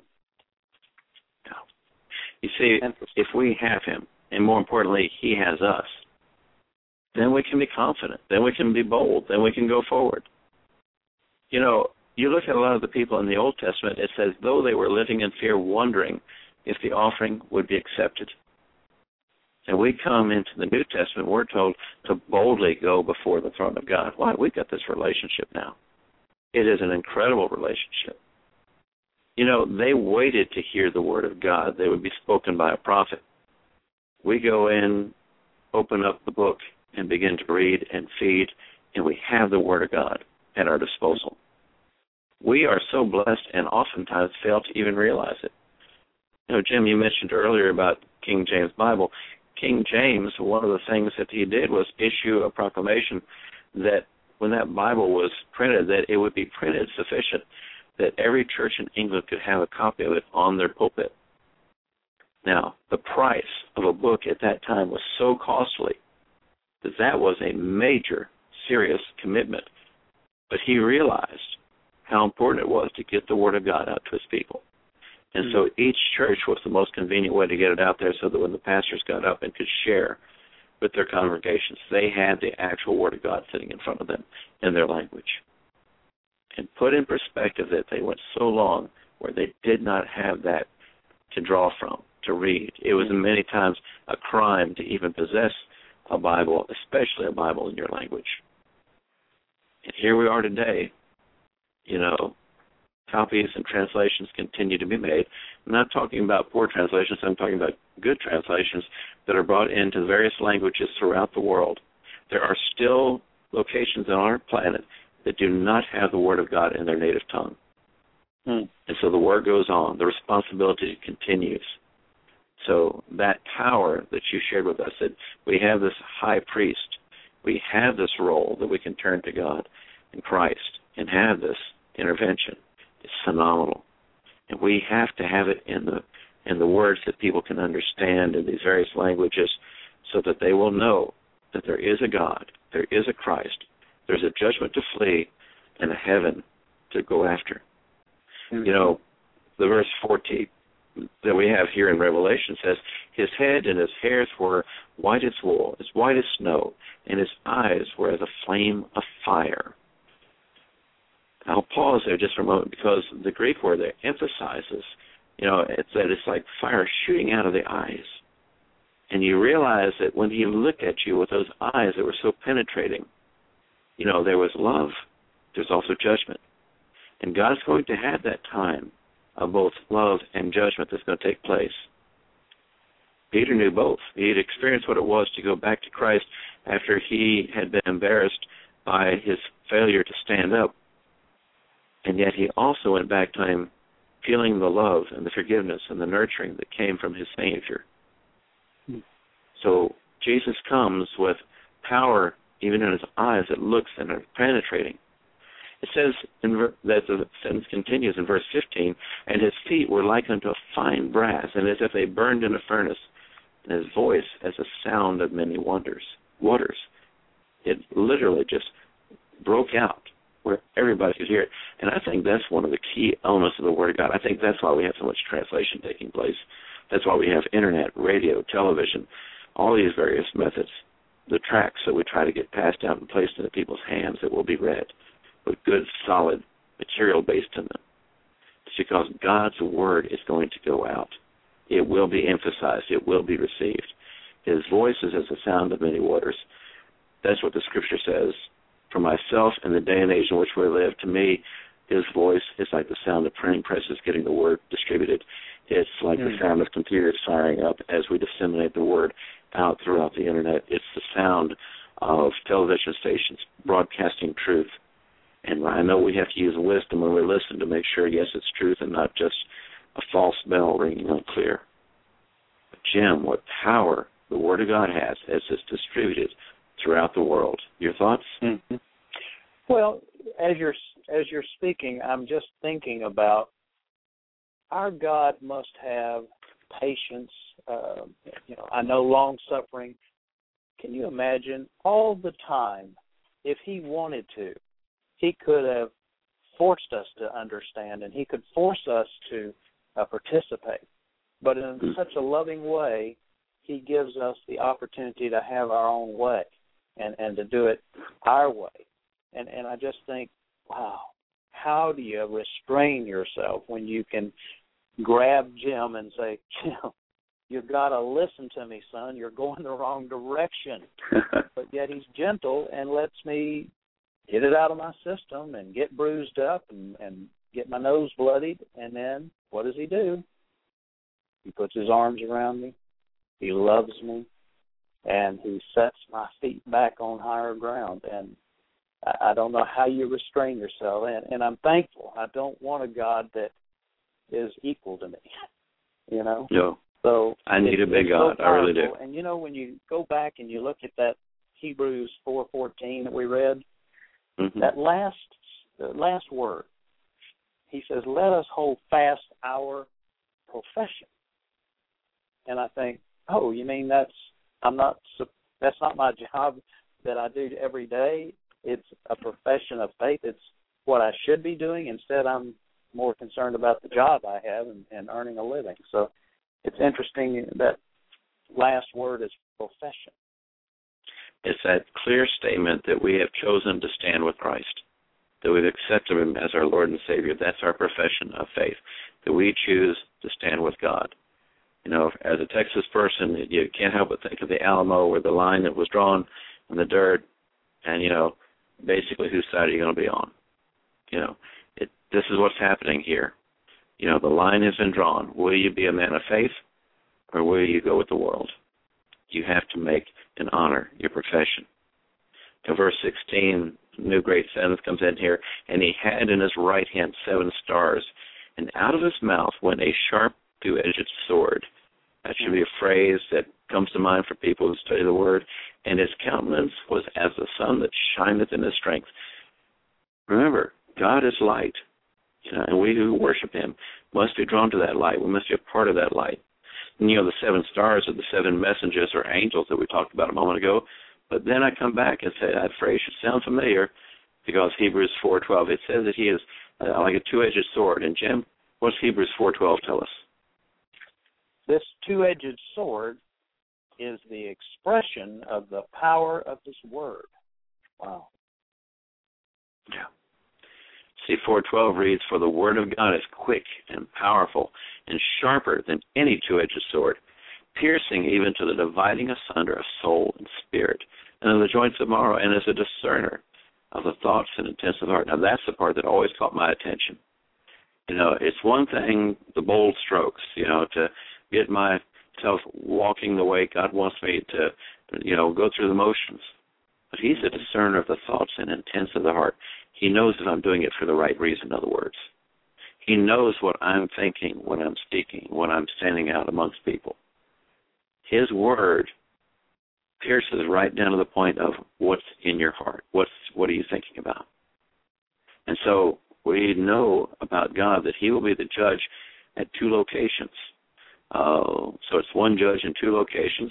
You see, if we have Him, and more importantly, He has us, then we can be confident, then we can be bold, then we can go forward. You know, you look at a lot of the people in the Old Testament, it says, though they were living in fear, wondering if the offering would be accepted. And we come into the New Testament, we're told to boldly go before the throne of God. Why? We've got this relationship now. It is an incredible relationship. You know, they waited to hear the word of God. They would be spoken by a prophet. We go in, open up the book, and begin to read and feed, and we have the word of God at our disposal. We are so blessed and oftentimes fail to even realize it. You know, Jim, you mentioned earlier about King James Bible. King James, one of the things that he did was issue a proclamation that when that Bible was printed, that it would be printed sufficient that every church in England could have a copy of it on their pulpit. Now, the price of a book at that time was so costly that that was a major, serious commitment. But he realized how important it was to get the Word of God out to his people. And so each church was the most convenient way to get it out there so that when the pastors got up and could share with their congregations, they had the actual Word of God sitting in front of them in their language. And put in perspective that they went so long where they did not have that to draw from, to read. It was many times a crime to even possess a Bible, especially a Bible in your language. And here we are today, you know, copies and translations continue to be made. I'm not talking about poor translations, I'm talking about good translations that are brought into various languages throughout the world. There are still locations on our planet that do not have the Word of God in their native tongue. And so the work goes on. The responsibility continues. So that power that you shared with us, that we have this high priest, we have this role that we can turn to God in Christ and have this intervention, is phenomenal. And we have to have it in the and the words that people can understand in these various languages so that they will know that there is a God, there is a Christ, there's a judgment to flee, and a heaven to go after. You know, the verse 14 that we have here in Revelation says, his head and his hairs were white as wool, as white as snow, and his eyes were as a flame of fire. I'll pause there just for a moment because the Greek word there emphasizes, you know, it's that it's like fire shooting out of the eyes. And you realize that when he looked at you with those eyes that were so penetrating, you know, there was love, there's also judgment. And God's going to have that time of both love and judgment that's going to take place. Peter knew both. He had experienced what it was to go back to Christ after he had been embarrassed by his failure to stand up. And yet he also went back to him feeling the love and the forgiveness and the nurturing that came from his Savior. So Jesus comes with power even in his eyes that looks and are penetrating. It says that the sentence continues in verse 15, and his feet were like unto a fine brass, and as if they burned in a furnace, and his voice as a sound of many waters. It literally just broke out where everybody could hear it. And I think that's one of the key elements of the Word of God. I think that's why we have so much translation taking place. That's why we have internet, radio, television, all these various methods, the tracts that we try to get passed out and placed into people's hands that will be read with good, solid material based in them. It's because God's Word is going to go out. It will be emphasized. It will be received. His voice is as the sound of many waters. That's what the Scripture says. For myself in the day and age in which we live, to me, his voice is like the sound of printing presses getting the Word distributed. It's like the sound of computers firing up as we disseminate the Word out throughout the Internet. It's the sound of television stations broadcasting truth. And I know we have to use wisdom when we listen to make sure, yes, it's truth and not just a false bell ringing unclear. But Jim, what power the Word of God has as it's distributed throughout the world. Your thoughts? Mm-hmm. Well, as you're speaking, I'm just thinking about our God must have patience. I know long suffering. Can you imagine all the time? If he wanted to, he could have forced us to understand, and he could force us to participate. But in such a loving way, he gives us the opportunity to have our own way and to do it our way. And I just think, wow, how do you restrain yourself when you can grab Jim and say, Jim, you've got to listen to me, son. You're going the wrong direction. But yet he's gentle and lets me get it out of my system and get bruised up and get my nose bloodied. And then what does he do? He puts his arms around me. He loves me. And he sets my feet back on higher ground. And I don't know how you restrain yourself. And I'm thankful. I don't want a God that is equal to me, you know? No. So I need a big God. I really do. And, when you go back and you look at that Hebrews 4:14 that we read, that last word, he says, let us hold fast our profession. And I think, oh, you mean that's not my job that I do every day? It's a profession of faith. It's what I should be doing. Instead, I'm more concerned about the job I have and earning a living. So it's interesting that last word is profession. It's that clear statement that we have chosen to stand with Christ, that we've accepted him as our Lord and Savior. That's our profession of faith, that we choose to stand with God. As a Texas person, you can't help but think of the Alamo, where the line that was drawn in the dirt, and, basically whose side are you going to be on? This is what's happening here. The line has been drawn. Will you be a man of faith, or will you go with the world? You have to make and honor your profession. Verse 16, new great sentence comes in here, and he had in his right hand 7 stars, and out of his mouth went a sharp two-edged sword. That should be a phrase that comes to mind for people who study the Word. And his countenance was as the sun that shineth in his strength. Remember, God is light, and we who worship him must be drawn to that light. We must be a part of that light. And, the 7 stars are the 7 messengers or angels that we talked about a moment ago. But then I come back and say that phrase should sound familiar because Hebrews 4:12, it says that he is like a two-edged sword. And, Jim, what's Hebrews 4:12 tell us? This two-edged sword is the expression of the power of his word. Wow. Yeah. See, 4:12 reads, "For the word of God is quick and powerful and sharper than any two-edged sword, piercing even to the dividing asunder of soul and spirit, and of the joints of marrow, and is a discerner of the thoughts and intents of the heart." Now, that's the part that always caught my attention. It's one thing, the bold strokes, to get myself walking the way God wants me to, go through the motions. But he's a discerner of the thoughts and intents of the heart. He knows that I'm doing it for the right reason, in other words. He knows what I'm thinking when I'm speaking, when I'm standing out amongst people. His word pierces right down to the point of what's in your heart. What are you thinking about? And so we know about God that he will be the judge at 2 locations. So it's one judge in 2 locations.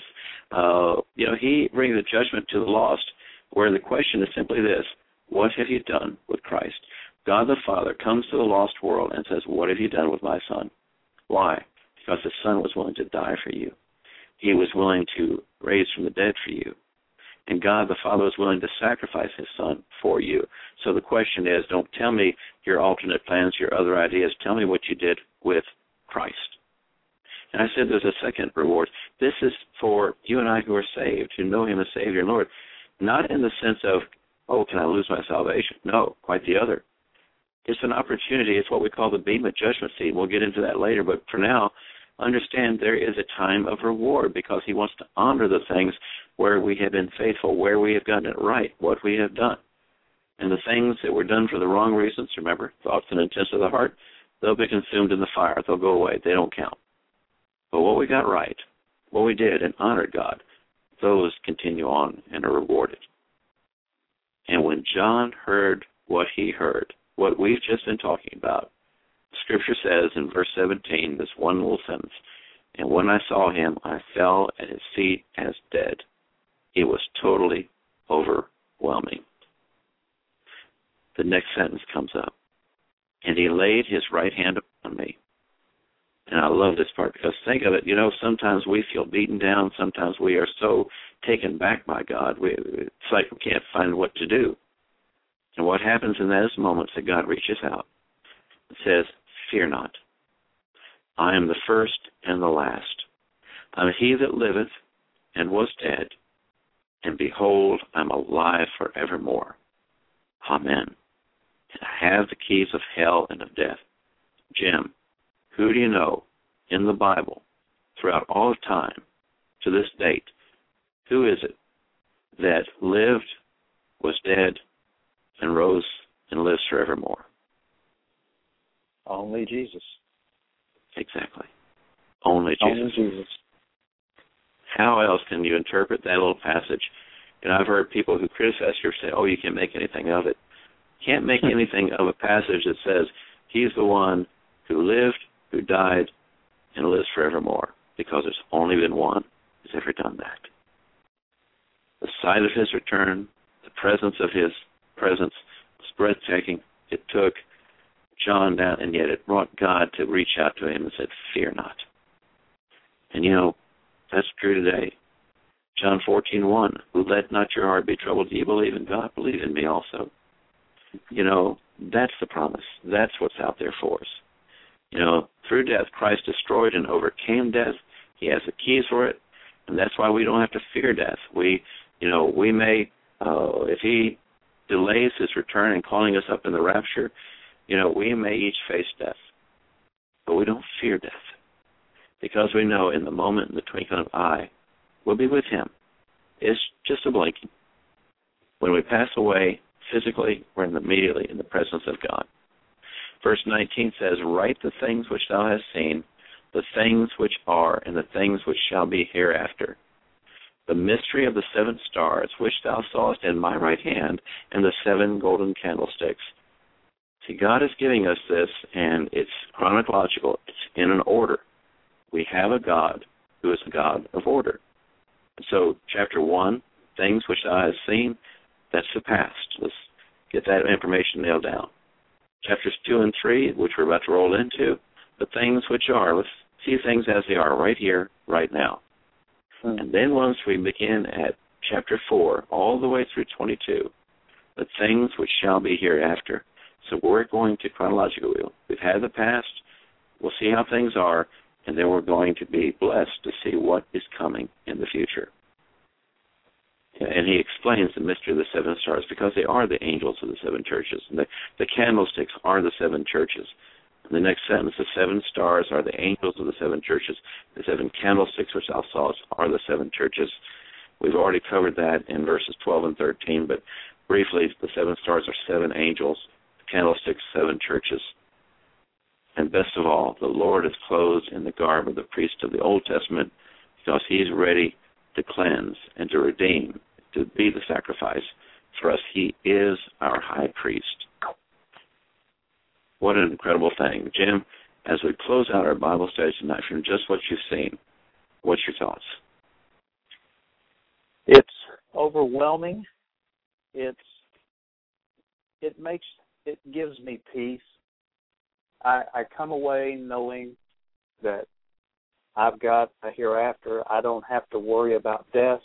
He brings the judgment to the lost, where the question is simply this: what have you done with Christ? God the Father comes to the lost world and says, what have you done with my son? Why? Because the son was willing to die for you. He was willing to raise from the dead for you. And God the Father was willing to sacrifice his son for you. So the question is, don't tell me your alternate plans, your other ideas. Tell me what you did with Christ. And I said there's a second reward. This is for you and I who are saved, who know him as Savior and Lord. Not in the sense of, can I lose my salvation? No, quite the other. It's an opportunity. It's what we call the Bema judgment seat. We'll get into that later. But for now, understand there is a time of reward because he wants to honor the things where we have been faithful, where we have gotten it right, what we have done. And the things that were done for the wrong reasons, remember, thoughts and intents of the heart, they'll be consumed in the fire. They'll go away. They don't count. But what we got right, what we did and honored God, those continue on and are rewarded. And when John heard what he heard, what we've just been talking about, Scripture says in verse 17, this one little sentence, "And when I saw him, I fell at his feet as dead." It was totally overwhelming. The next sentence comes up. "And he laid his right hand upon me." And I love this part because think of it, sometimes we feel beaten down. Sometimes we are so taken back by God. It's like we can't find what to do. And what happens in those moments that God reaches out and says, "Fear not. I am the first and the last. I am he that liveth and was dead, and behold, I am alive forevermore. Amen. And I have the keys of hell and of death." Jim, who do you know in the Bible, throughout all of time, to this date, who is it that lived, was dead, and rose and lives forevermore? Only Jesus. Exactly. Only Jesus. Only Jesus. How else can you interpret that little passage? And I've heard people who criticize you say, you can't make anything of it. Can't make anything of a passage that says he's the one who lived, who died, and lives forevermore, because there's only been one who's ever done that. The sight of his return, the presence of his presence was breathtaking. It took John down, and yet it brought God to reach out to him and said, "Fear not." And that's true today. John 14:1, "Let not your heart be troubled. Do you believe in God? Believe in me also." That's the promise. That's what's out there for us. Through death, Christ destroyed and overcame death. He has the keys for it, and that's why we don't have to fear death. We may, if he delays his return and calling us up in the rapture, we may each face death, but we don't fear death because we know in the moment, in the twinkling of an eye, we'll be with him. It's just a blinking. When we pass away physically, we're immediately in the presence of God. Verse 19 says, "Write the things which thou hast seen, the things which are, and the things which shall be hereafter. The mystery of the 7 stars which thou sawest in my right hand, and the 7 golden candlesticks." See, God is giving us this, and it's chronological. It's in an order. We have a God who is a God of order. So, chapter 1, things which I have seen, that's the past. Let's get that information nailed down. Chapters 2 and 3, which we're about to roll into, the things which are. Let's see things as they are right here, right now. And then once we begin at chapter 4, all the way through 22, the things which shall be hereafter. So we're going to chronologically. We've had the past. We'll see how things are, and then we're going to be blessed to see what is coming in the future. And he explains the mystery of the 7 stars because they are the angels of the 7 churches. And the candlesticks are the 7 churches. In the next sentence, the 7 stars are the angels of the 7 churches. The 7 candlesticks, which thou sawest, are the 7 churches. We've already covered that in verses 12 and 13, but briefly, the 7 stars are 7 angels, the candlesticks, 7 churches. And best of all, the Lord is clothed in the garb of the priest of the Old Testament because he's ready to cleanse and to redeem, to be the sacrifice. For us, he is our high priest. What an incredible thing. Jim, as we close out our Bible study tonight from just what you've seen, what's your thoughts? It's overwhelming. It gives me peace. I come away knowing that I've got a hereafter. I don't have to worry about death.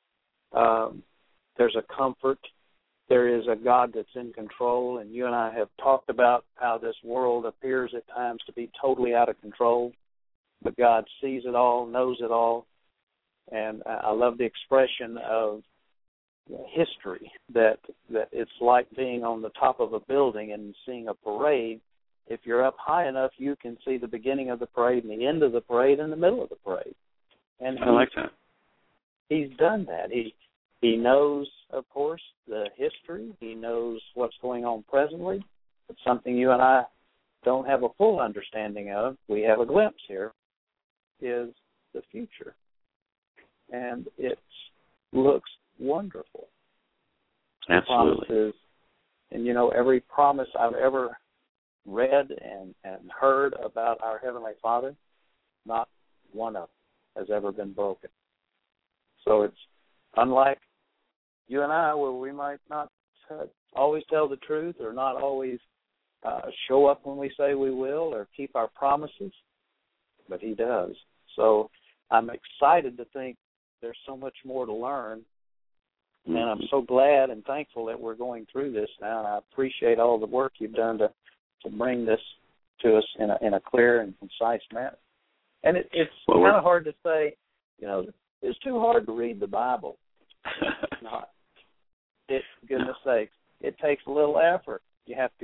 There's a comfort. There is a God that's in control, and you and I have talked about how this world appears at times to be totally out of control, but God sees it all, knows it all, and I love the expression of history, that it's like being on the top of a building and seeing a parade. If you're up high enough, you can see the beginning of the parade and the end of the parade and the middle of the parade. And I like that. He's done that. He knows, of course, the history. He knows what's going on presently. It's something you and I don't have a full understanding of. We have a glimpse here, is the future. And it looks wonderful. Absolutely. Promises, and, every promise I've ever read and heard about our Heavenly Father, not one of them has ever been broken. So it's unlike you and I, where we might not always tell the truth or not always show up when we say we will or keep our promises, but he does. So I'm excited to think there's so much more to learn, and I'm so glad and thankful that we're going through this now, and I appreciate all the work you've done to bring this to us in a clear and concise manner. And it's kind of hard to say, it's too hard to read the Bible. It's not. Goodness sakes, it takes a little effort. You have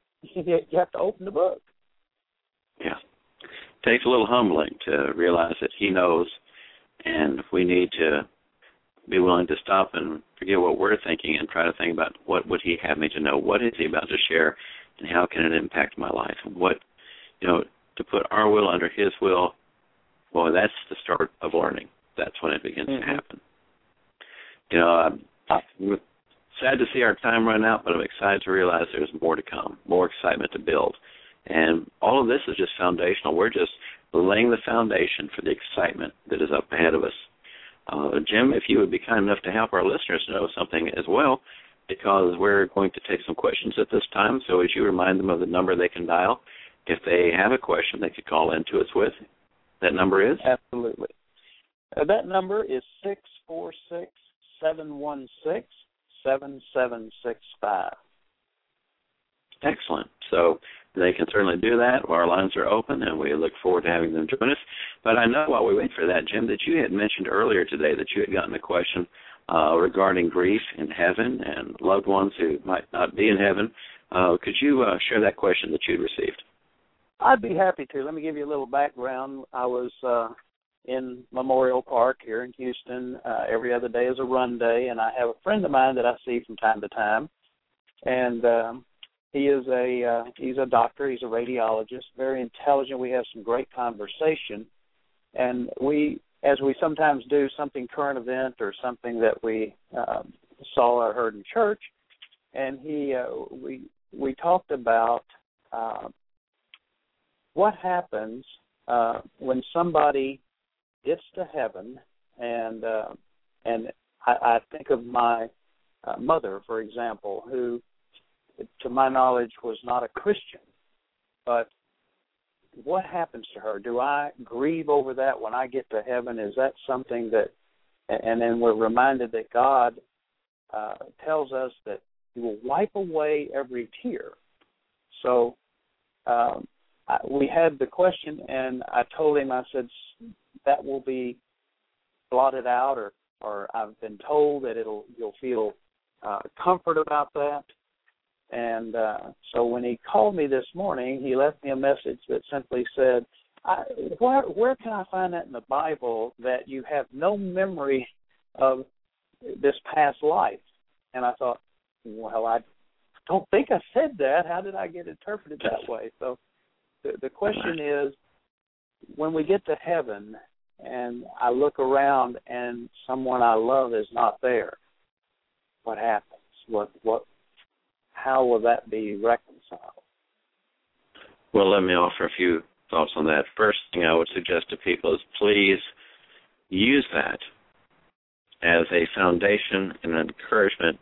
to open the book. Yeah. It takes a little humbling to realize that he knows, and we need to be willing to stop and forget what we're thinking and try to think about what would he have me to know, what is he about to share, and how can it impact my life, and what, to put our will under his will. Well, that's the start of learning. That's when it begins to happen. I'm sad to see our time run out, but I'm excited to realize there's more to come, more excitement to build. And all of this is just foundational. We're just laying the foundation for the excitement that is up ahead of us. Jim, if you would be kind enough to help our listeners know something as well, because we're going to take some questions at this time. So as you remind them of the number they can dial, if they have a question they could call in to us with, that number is? Absolutely. That number is 646-716-7765. Excellent. So they can certainly do that. Our lines are open, and we look forward to having them join us. But I know while we wait for that, Jim, that you had mentioned earlier today that you had gotten a question regarding grief in heaven and loved ones who might not be in heaven. Could you share that question that you'd received? I'd be happy to. Let me give you a little background. I was in Memorial Park here in Houston. Every other day is a run day, and I have a friend of mine that I see from time to time. And he's a doctor. He's a radiologist, very intelligent. We have some great conversation. And as we sometimes do, something current event or something that we saw or heard in church, and we we talked about what happens when somebody gets to heaven, and I think of my mother, for example, who, to my knowledge, was not a Christian. But what happens to her? Do I grieve over that when I get to heaven? Is that something that, and then we're reminded that God tells us that He will wipe away every tear. So we had the question, and I told him, I said, that will be blotted out, or I've been told that you'll feel comfort about that. And so when he called me this morning, he left me a message that simply said, where can I find that in the Bible that you have no memory of this past life? And I thought, well, I don't think I said that. How did I get interpreted that way? So the question is, when we get to heaven and I look around and someone I love is not there, what happens? How will that be reconciled? Well, let me offer a few thoughts on that. First thing I would suggest to people is please use that as a foundation and an encouragement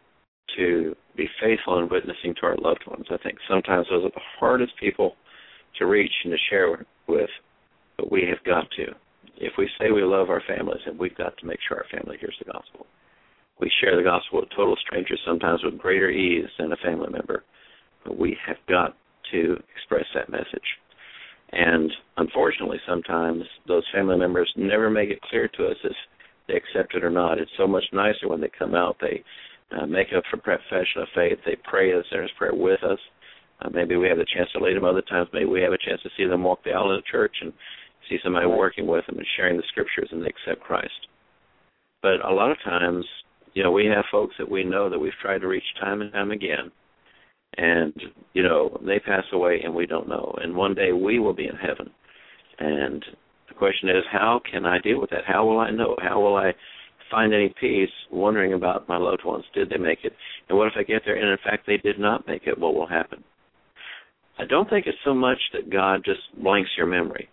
to be faithful in witnessing to our loved ones. I think sometimes those are the hardest people to reach and to share with, but we have got to. If we say we love our families, then we've got to make sure our family hears the gospel. We share the gospel with total strangers, sometimes with greater ease than a family member, but we have got to express that message. And unfortunately, sometimes those family members never make it clear to us if they accept it or not. It's so much nicer when they come out. They make up for profession of faith. They pray a sinner's prayer with us. Maybe we have the chance to lead them. Other times, maybe we have a chance to see them walk the aisle in the church and see somebody working with them and sharing the scriptures, and they accept Christ. But a lot of times, we have folks that we know that we've tried to reach time and time again, and, they pass away and we don't know. And one day we will be in heaven. And the question is, how can I deal with that? How will I know? How will I find any peace wondering about my loved ones? Did they make it? And what if I get there and, in fact, they did not make it? What will happen? I don't think it's so much that God just blanks your memory.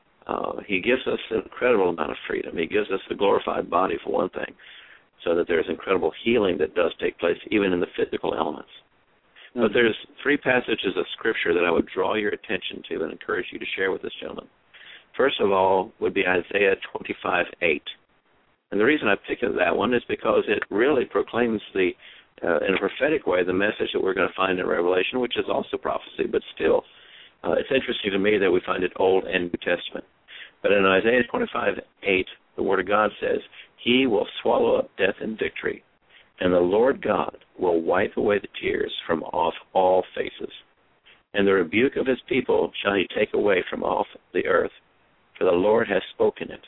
He gives us an incredible amount of freedom. He gives us a glorified body, for one thing, so that there's incredible healing that does take place even in the physical elements. But there's 3 passages of Scripture that I would draw your attention to and encourage you to share with this gentleman. First of all would be Isaiah 25:8. And the reason I picked that one is because it really proclaims in a prophetic way, the message that we're going to find in Revelation, which is also prophecy, but still, it's interesting to me that we find it Old and New Testament. But in Isaiah 25:8, the Word of God says, He will swallow up death in victory, and the Lord God will wipe away the tears from off all faces. And the rebuke of His people shall He take away from off the earth, for the Lord has spoken it.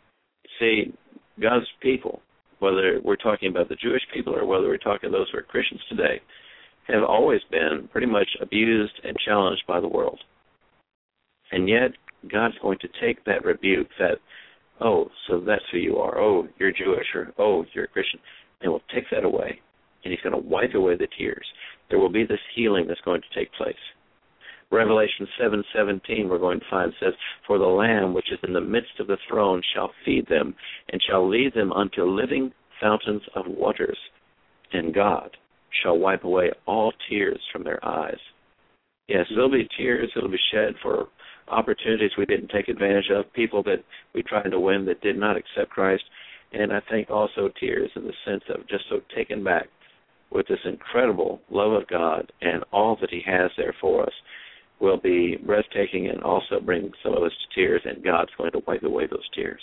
See, God's people, whether we're talking about the Jewish people or whether we're talking those who are Christians today, have always been pretty much abused and challenged by the world. And yet, God's going to take that rebuke, that, oh, so that's who you are, oh, you're Jewish, or oh, you're a Christian, and will take that away, and He's going to wipe away the tears. There will be this healing that's going to take place. Revelation 7:17, we're going to find, says, For the Lamb which is in the midst of the throne shall feed them, and shall lead them unto living fountains of waters, and God shall wipe away all tears from their eyes. Yes, there'll be tears that'll be shed for opportunities we didn't take advantage of, people that we tried to win that did not accept Christ, and I think also tears in the sense of just so taken back with this incredible love of God and all that He has there for us will be breathtaking and also bring some of us to tears, and God's going to wipe away those tears.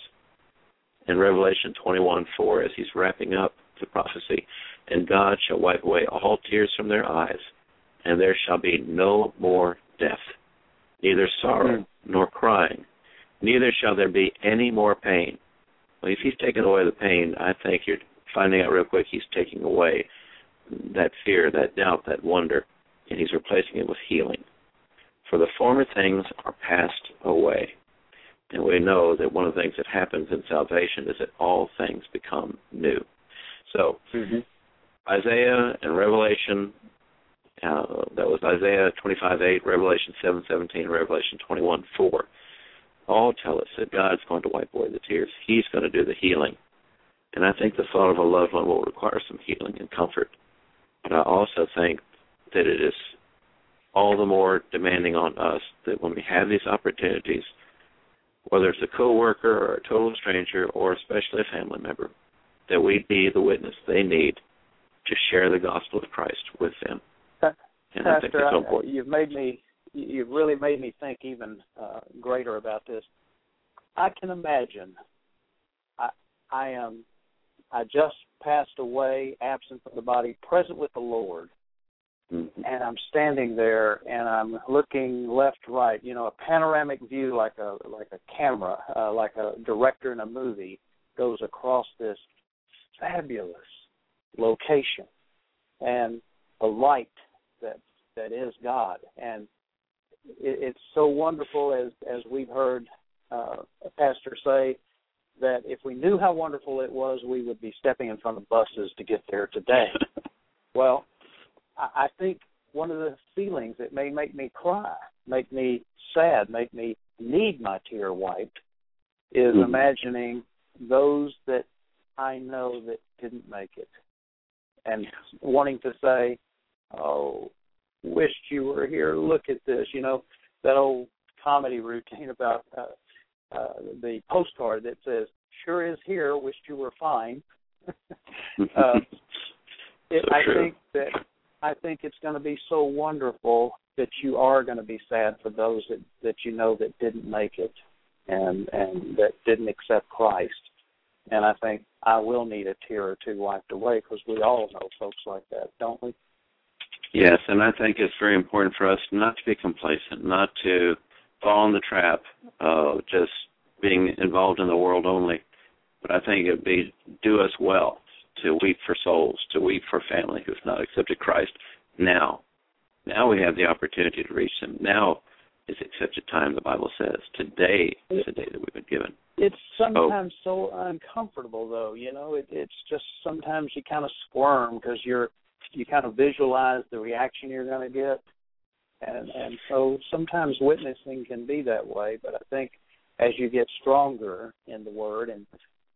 In Revelation 21:4, as He's wrapping up the prophecy, and God shall wipe away all tears from their eyes, and there shall be no more death, neither sorrow nor crying, neither shall there be any more pain. Well, if He's taken away the pain, I think you're finding out real quick He's taking away that fear, that doubt, that wonder, and He's replacing it with healing. For the former things are passed away. And we know that one of the things that happens in salvation is that all things become new. So, Isaiah and Revelation That was Isaiah 25:8, Revelation 7:17, Revelation 21:4. All tell us that God's going to wipe away the tears. He's going to do the healing. And I think the thought of a loved one will require some healing and comfort. But I also think that it is all the more demanding on us that when we have these opportunities, whether it's a coworker or a total stranger or especially a family member, that we be the witness they need to share the gospel of Christ with them. And Pastor, I think that's so important. You've really made me think even greater about this. I can imagine. I just passed away, absent from the body, present with the Lord, and I'm standing there and I'm looking left, right. A panoramic view, like a camera, like a director in a movie, goes across this fabulous location, and the light that is God. And it's so wonderful, as we've heard a pastor say, that if we knew how wonderful it was, we would be stepping in front of buses to get there today. Well, I think one of the feelings that may make me cry, make me sad, make me need my tear wiped, is imagining those that I know that didn't make it, and wanting to say, oh, wished you were here, look at this. That old comedy routine about the postcard that says, sure is here, wished you were fine. I think it's going to be so wonderful that you are going to be sad for those that you know that didn't make it and that didn't accept Christ. And I think I will need a tear or two wiped away, because we all know folks like that, don't we? Yes, and I think it's very important for us not to be complacent, not to fall in the trap of just being involved in the world only. But I think it would do us well to weep for souls, to weep for family who have not accepted Christ now. Now we have the opportunity to reach them. Now is accepted time, the Bible says. Today is the day that we've been given. It's sometimes so uncomfortable, though. It's just sometimes you kind of squirm because you kind of visualize the reaction you're going to get. And so sometimes witnessing can be that way, but I think as you get stronger in the Word, and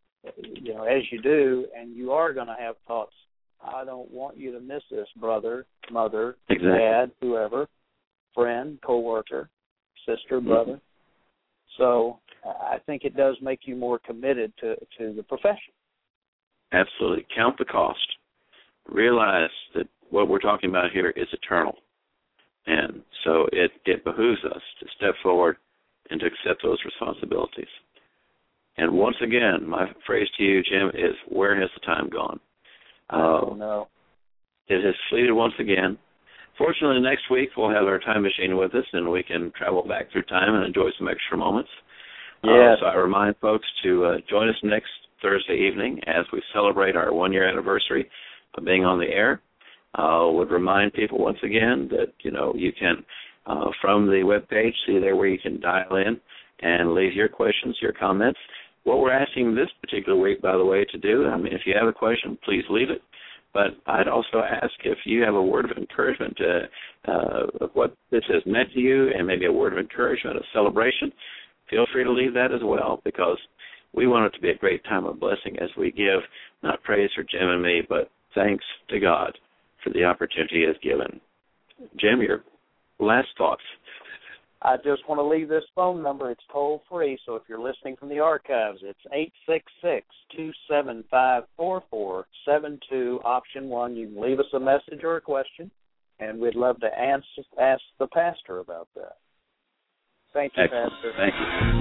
as you do, and you are going to have thoughts, I don't want you to miss this, brother, mother, dad, whoever, friend, coworker, sister, brother. So I think it does make you more committed to the profession. Absolutely. Count the cost. Realize that what we're talking about here is eternal. And so it behooves us to step forward and to accept those responsibilities. And once again, my phrase to you, Jim, is, where has the time gone? I don't know. It has fleeted once again. Fortunately, next week we'll have our time machine with us, and we can travel back through time and enjoy some extra moments. Yes. So I remind folks to join us next Thursday evening as we celebrate our one-year anniversary of being on the air. Would remind people once again that, you can, from the webpage, see there where you can dial in and leave your questions, your comments. What we're asking this particular week, by the way, to do, if you have a question, please leave it. But I'd also ask if you have a word of encouragement of what this has meant to you, and maybe a word of encouragement, a celebration, feel free to leave that as well, because we want it to be a great time of blessing as we give, not praise for Jim and me, but thanks to God for the opportunity He has given. Jim, your last thoughts. I just want to leave this phone number. It's toll-free, so if you're listening from the archives, it's 866-275-4472, option 1. You can leave us a message or a question, and we'd love to ask the pastor about that. Thank you, Excellent. Pastor. Thank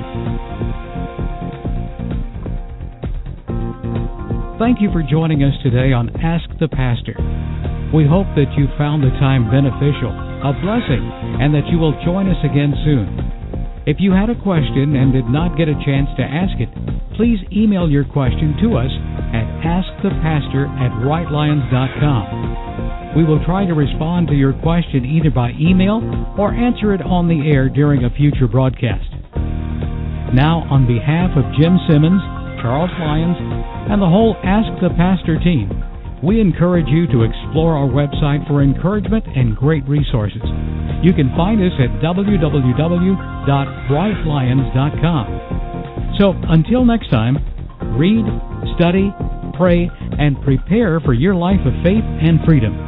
you. Thank you for joining us today on Ask the Pastor. We hope that you found the time beneficial, a blessing, and that you will join us again soon. If you had a question and did not get a chance to ask it, please email your question to us at askthepastor@rightlions.com. We will try to respond to your question either by email or answer it on the air during a future broadcast. Now, on behalf of Jim Simmons, Charles Lyons, and the whole Ask the Pastor team, we encourage you to explore our website for encouragement and great resources. You can find us at www.brightlions.com. So until next time, read, study, pray, and prepare for your life of faith and freedom.